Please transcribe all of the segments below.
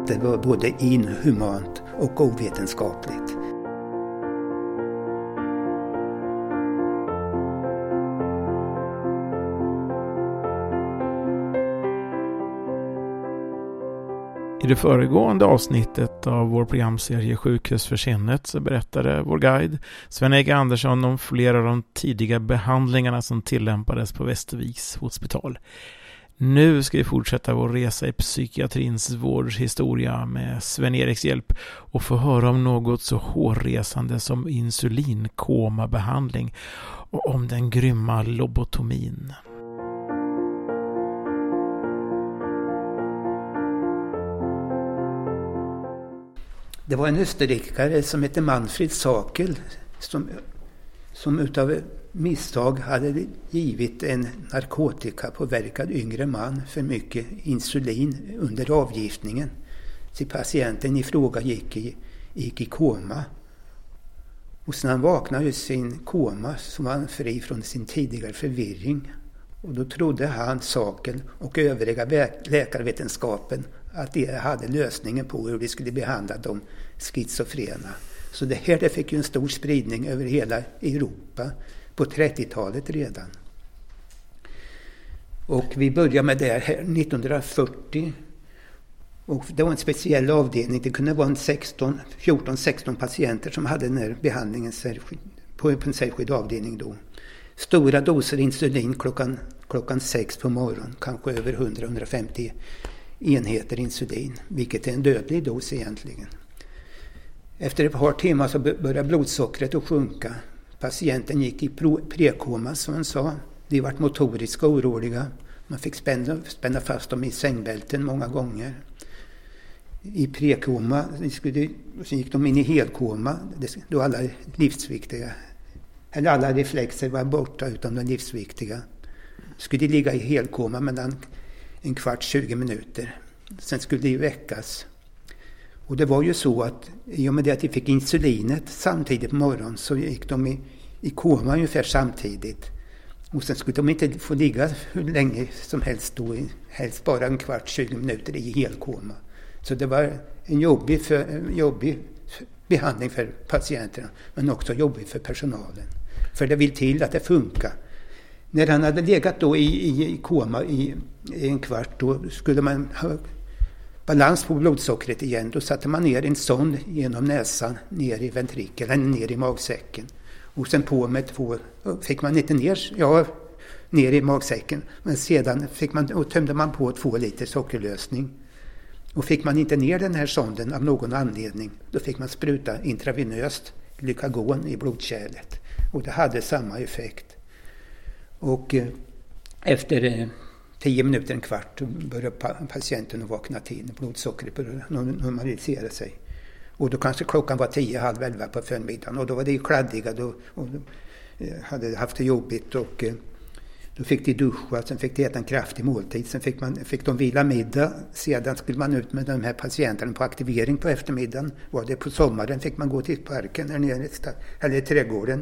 att det var både inhumant och ovetenskapligt. I det föregående avsnittet av vår programserie Sjukhus för sinnet så berättade vår guide Sven-Erik Andersson om flera av de tidiga behandlingarna som tillämpades på Västerviks hospital. Nu ska vi fortsätta vår resa i psykiatrins vårdhistoria med Sven-Eriks hjälp och få höra om något så hårresande som insulinkomabehandling och om den grymma lobotomin. Det var en österrikare som hette Manfred Sakel som utav misstag hade givit en narkotikapåverkad yngre man för mycket insulin under avgiftningen. Så patienten i fråga gick i koma. Och sen han vaknade ur sin koma så var han fri från sin tidigare förvirring. Och då trodde han, Sakel och övriga läkarvetenskapen att de hade lösningen på hur de skulle behandla de schizofrena. Så det här fick ju en stor spridning över hela Europa på 30-talet redan. Och vi började med det här 1940. Och det var en speciell avdelning. Det kunde vara 14-16 patienter som hade den här behandlingen på en särskild avdelning då. Stora doser insulin klockan 6 på morgonen. Kanske över 100-150 enheter insulin. Vilket är en dödlig dos egentligen. Efter ett par timmar så började blodsockret att sjunka. Patienten gick i prekoma som han sa. De var motoriska och oroliga. Man fick spänna fast dem i sängbälten många gånger. I prekoma så gick de in i helkoma. Då alla livsviktiga. Eller alla reflexer var borta utan de livsviktiga. Skulle de ligga i helkoma mellan en kvart, 20 minuter. Sen skulle de väckas. Och det var ju så att i och med det att de fick insulinet samtidigt på morgonen så gick de i koma ungefär samtidigt. Och sen skulle de inte få ligga hur länge som helst då, helst bara en kvart, 20 minuter i helkoma. Så det var en jobbig behandling för patienterna men också jobbig för personalen. För det vill till att det funkar. När han hade legat då i koma i en kvart då skulle man ha balans på blodsockret igen. Då satte man ner en sond genom näsan ner i ventrikeln eller ner i magsäcken. Och sen på med fick man inte ner i magsäcken. Men sedan tömde man på 2 liter sockerlösning. Och fick man inte ner den här sonden av någon anledning då fick man spruta intravenöst glykagon i blodkärlet. Och det hade samma effekt. Och efter 10 minuter, en kvart började patienten att vakna till. Blodsockret började normalisera sig. Och då kanske klockan var 10:30 på förmiddagen. Och då var det ju kladdiga och hade haft det jobbigt. Och då fick de duscha, sen fick de äta en kraftig måltid. Sen fick de vila middag. Sedan skulle man ut med de här patienterna på aktivering på eftermiddagen. Var det på sommaren fick man gå till parken eller i trädgården.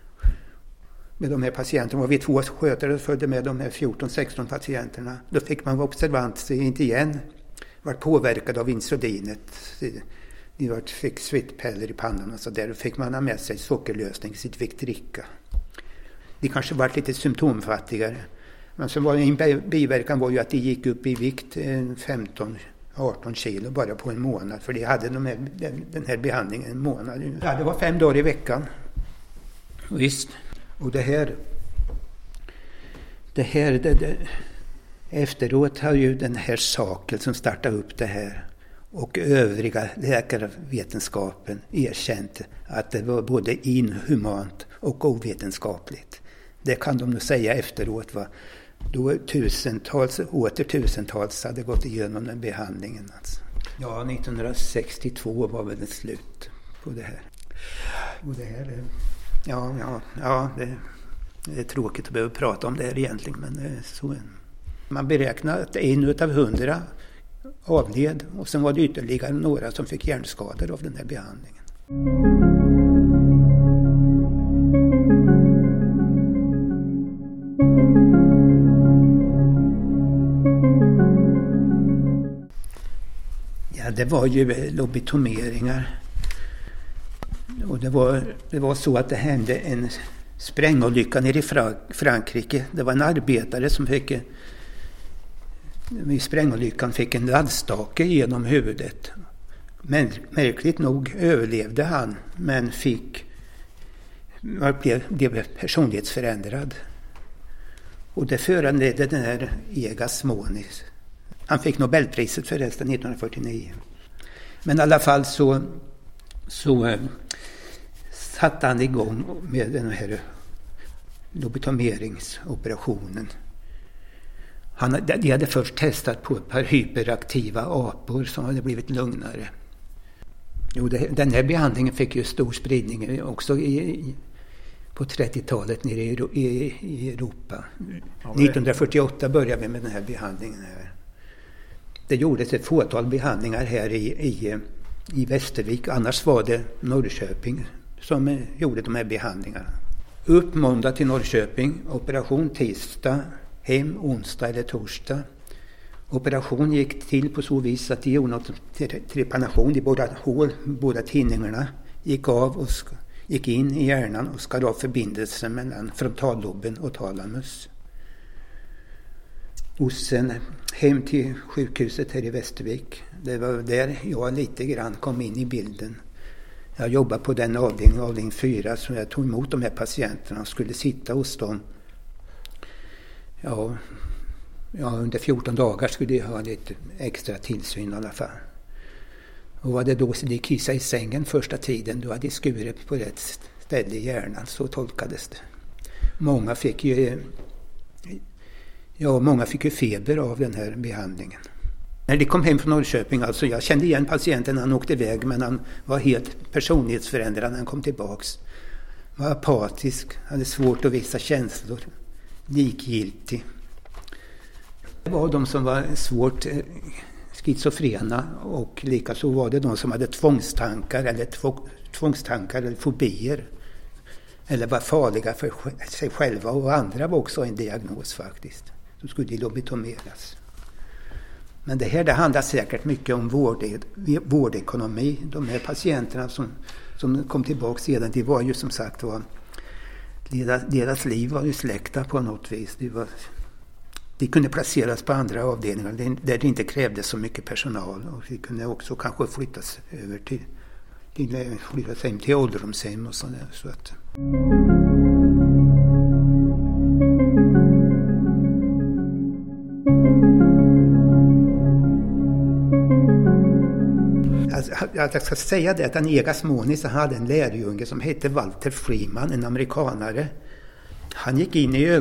Med de här patienterna var vi 2 skötare och följde med de här 14-16 patienterna. Då fick man vara observant sig inte igen. Var påverkad av insulinet. De fick svettpärlor i pannan och så där. Då fick man ha med sig sockerlösning så de fick dricka. De kanske var lite symptomfattigare. Men så var en biverkan var ju att de gick upp i vikt 15-18 kilo bara på en månad. För de hade den här behandlingen en månad. Ja, det var 5 dagar i veckan. Visst. Och det efteråt har ju den här Sakel som startade upp det här och övriga läkarvetenskapen erkänt att det var både inhumant och ovetenskapligt. Det kan de nog säga efteråt, va? Då åter tusentals hade gått igenom den behandlingen. Alltså. Ja, 1962 var väl ett slut på det här. Och det här det är tråkigt att behöva prata om det här egentligen, men så. Man beräknar att 1 av 100 avled och sen var det ytterligare några som fick hjärnskador av den här behandlingen. Ja, det var ju lobotomeringar. Och det var så att det hände en sprängolycka nere i Frankrike. Det var en arbetare som vid sprängolyckan fick en laddstake genom huvudet. Men märkligt nog överlevde han, men blev personlighetsförändrad. Och det föranledde den här Egas Moniz. Han fick Nobelpriset förresten 1949. Men i alla fall så satte han igång med den här lobotomeringsoperationen. De hade först testat på ett par hyperaktiva apor som hade blivit lugnare. Den här behandlingen fick ju stor spridning också på 30-talet nere i Europa. 1948 började vi med den här behandlingen här. Det gjordes ett fåtal behandlingar här i Västervik. Annars var det Norrköping som gjorde de här behandlingarna. Upp måndag till Norrköping, operation tisdag, hem onsdag eller torsdag. Operation gick till på så vis att de gjorde något trepanation i båda tinningarna. Gick av och gick in i hjärnan och skar av förbindelsen mellan frontalloben och talamus. Och sen hem till sjukhuset här i Västervik. Det var där jag lite grann kom in i bilden. Jag jobbade på den avdelning 4, så jag tog emot de här patienterna och skulle sitta hos dem. Ja, under 14 dagar skulle jag ha lite extra tillsyn i alla fall. Och var det då så de kissade i sängen första tiden, då hade de skurit på rätt ställe i hjärnan, så tolkades det. Många fick ju feber av den här behandlingen. När de kom hem från Norrköping, alltså jag kände igen patienten när han åkte iväg, men han var helt personlighetsförändrad när han kom tillbaks. Var apatisk, hade svårt att visa känslor, likgiltig. Det var de som var svårt schizofrena, och likaså var det de som hade tvångstankar eller fobier. Eller var farliga för sig själva och andra, var också en diagnos faktiskt. Så skulle de lobotomeras. Men det handlar säkert mycket om vårdekonomi. De här patienterna som kom tillbaka sedan, det var ju som sagt deras liv var ju släckta på något vis. De kunde placeras på andra avdelningar där det inte krävdes så mycket personal, och de kunde också kanske flyttas över till ålderdomshem och sådär. Så att jag ska säga det att Egas Moniz hade en lärjunge som hette Walter Freeman, en amerikanare. Han gick in i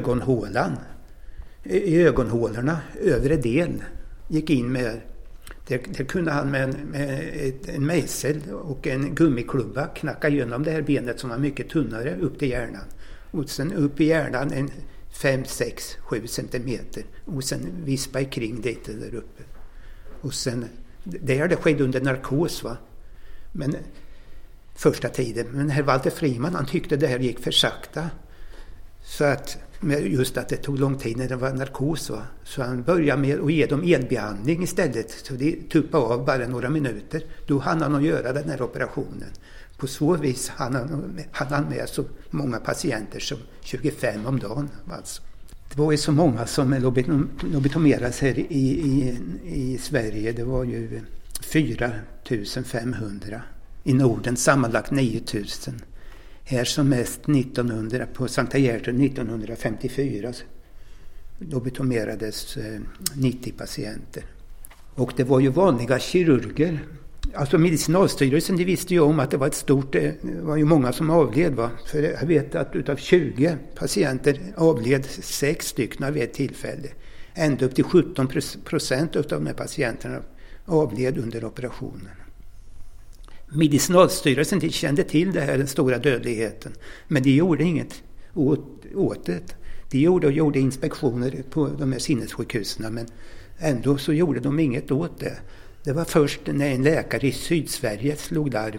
ögonhålorna, övre del. Gick in med, där kunde han med en mejsel och en gummiklubba knacka igenom det här benet som var mycket tunnare upp till hjärnan. Och sen upp i hjärnan 5, 6, 7 centimeter. Och sen vispa ikring det där uppe. Och sen, det skedde under narkos, va? Men första tiden. Men herr Walter Freeman, han tyckte det här gick för sakta. Så att, just att det tog lång tid när det var narkos, va? Så han började med att ge dem elbehandling istället. Så de tuppade av bara några minuter. Då hann han att göra den här operationen. På så vis hann han med så många patienter som 25 om dagen. Alltså. Det var ju så många som lobotomerades här i Sverige. Det var ju 4 500. I Norden sammanlagt 9 000. Här som mest på Sankta Gertrud 1954 lobotomerades 90 patienter. Och det var ju vanliga kirurger. Alltså Medicinalstyrelsen, de visste ju om att det var ju många som avled, va? För jag vet att utav 20 patienter avled 6 stycken vid ett tillfälle. Ända upp till 17% av de här patienterna avled under operationen. Medicinalstyrelsen, de kände till det här, den stora dödligheten, men de gjorde inget åt det. De gjorde inspektioner på de här sinnessjukhusen, men ändå så gjorde de inget åt det. Det var först när en läkare i Sydsverige slog larm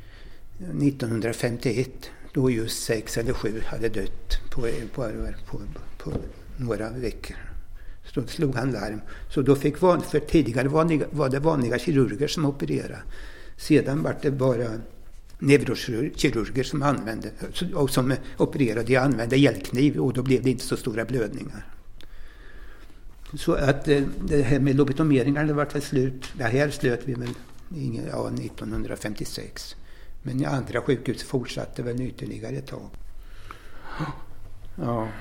1951, då just 6 eller 7 hade dött på några veckor. Så slog han larm. Så då fick för tidigare var det vanliga kirurger som opererade. Sedan var det bara neurokirurger som använde och som opererade. Jag använde elkniv och då blev det inte så stora blödningar. Så att det här med lobotomeringar, det var väl slut. Det här slöt vi väl 1956. Men i andra sjukhus fortsatte väl ytterligare ett tag. Ja.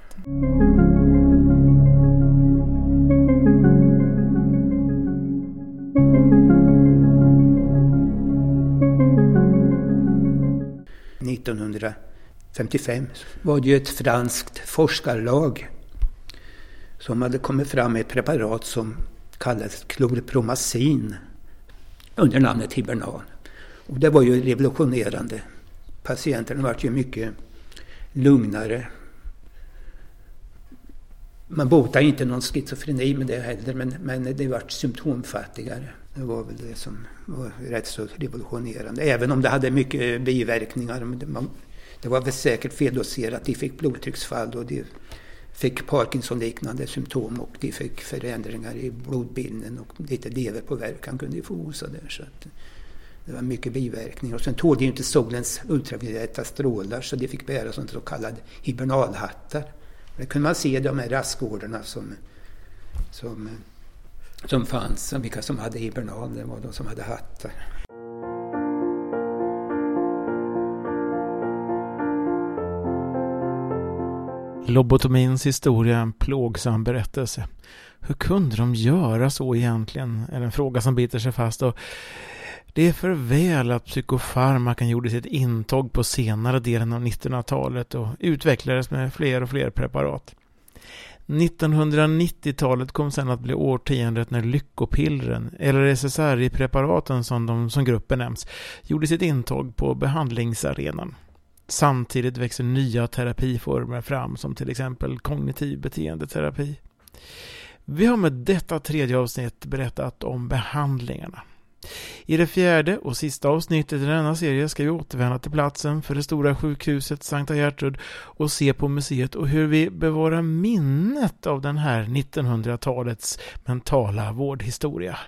–1955 var det ju ett franskt forskarlag som hade kommit fram med ett preparat som kallades klorpromazin under namnet Hibernal. Och det var ju revolutionerande. Patienterna var ju mycket lugnare. Man botade inte någon schizofreni med det heller, men det var symptomfattigare. Det var väl det som var rätt så revolutionerande. Även om det hade mycket biverkningar. Det var väl säkert feldoserat. De fick blodtrycksfall och de fick Parkinson-liknande symptom och de fick förändringar i blodbilden och lite leverpåverkan kunde de få osa där. Så att det var mycket biverkningar. Och sen tog de inte solens ultravioletta strålar så de fick bära sånt så kallade hibernalhattar. Det kunde man se de här rastgårdarna som fanns. Vilka som hade hibernal, det var de som hade hattar. Lobotomins historia är en plågsam berättelse. Hur kunde de göra så egentligen? Är en fråga som biter sig fast. Och det är för väl att psykofarmakan gjorde sitt intåg på senare delen av 1900-talet och utvecklades med fler och fler preparat. 1990-talet kom sedan att bli årtiondet när lyckopillren, eller SSRI-preparaten som de som gruppen nämns, gjorde sitt intåg på behandlingsarenan. Samtidigt växer nya terapiformer fram som till exempel kognitiv beteendeterapi. Vi har med detta tredje avsnitt berättat om behandlingarna. I det fjärde och sista avsnittet i denna serie ska vi återvända till platsen för det stora sjukhuset Sankta Gertrud och se på museet och hur vi bevarar minnet av den här 1900-talets mentala vårdhistoria.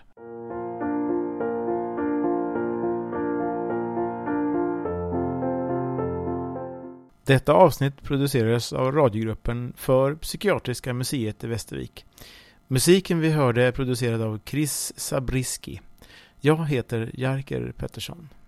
Detta avsnitt producerades av radiogruppen för Psykiatriska museet i Västervik. Musiken vi hörde är producerad av Chris Sabriski. Jag heter Jerker Pettersson.